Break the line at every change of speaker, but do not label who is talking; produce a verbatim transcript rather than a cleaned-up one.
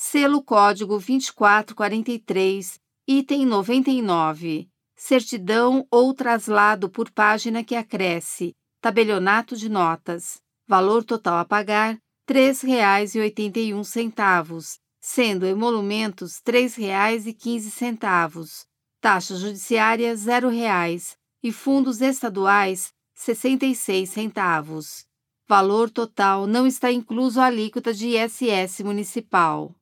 selo código vinte e quatro quarenta e três, item noventa e nove, certidão ou traslado por página que acresce, tabelionato de notas, valor total a pagar, três reais e oitenta e um centavos, sendo emolumentos três reais e quinze centavos, taxa judiciária zero reais e fundos estaduais sessenta e seis centavos. Valor total não está incluso a alíquota de I S S municipal.